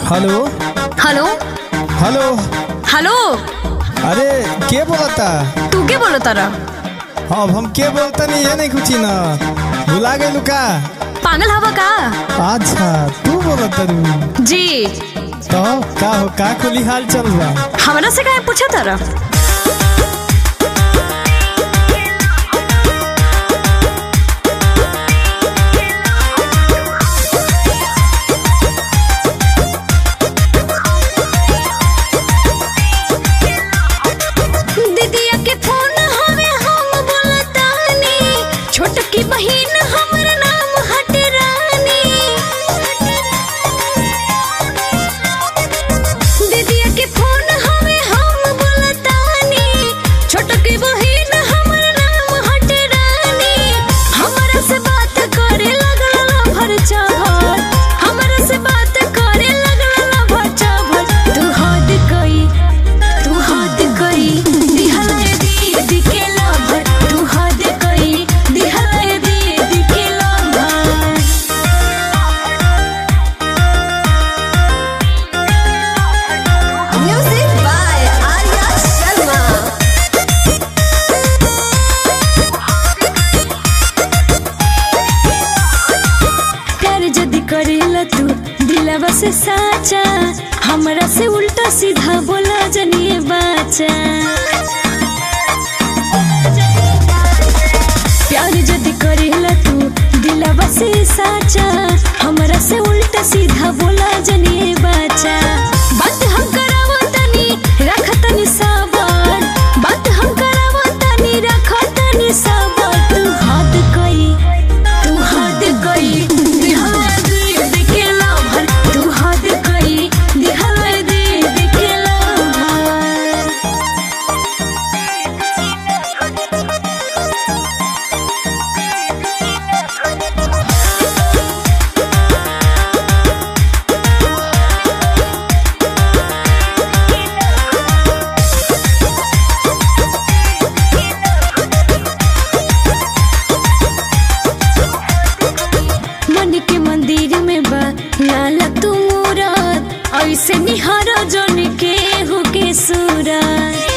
Hello hello hello. Hello. अरे के बोलता? तू के बोलो तारा? अब हम के बोलता नहीं है, नहीं कुछ ना भुला गए का? पागल हवा का? अच्छा तू बोलता रू जी। तो का हो, का खुली हाल चल रहा? हमरा से काहे पूछा तारा? दीदिया के फोन हवे हम बोलतानी, छोटकी बहिन हमर नाम हटे रानी। दीदिया के फोन हवे हम बोलतानी, छोटकी बहिन हमर नाम हटे रानी। हमरा से बात करे लगल भर चाहत, हमरा से बात करे लगल भर चाहत। तू हद कई दिहले दीदी के लभर, तू हद कई दिहले दीदी के lover. Music by Arya Sharma. प्यार जदी करेला तू दिलवा से साचा, हमरा से उल्टा सीधा बोला जनिए बाचा। प्यार जदी करेला तू दिलवा से साचा, हमरा से उल्टा सीधा बोला जनिए बाचा। बात हम करावो तनी रख तनी साबर, बात हम करावो तनी रख तनी साबर। तू हद कई दिहले दीदी के लभर, तू हद कई दिहले दीदी के लभर। मन के मंदिर में बा लाला तू मूरत, ऐसे निहारा जन के हो के सूरत।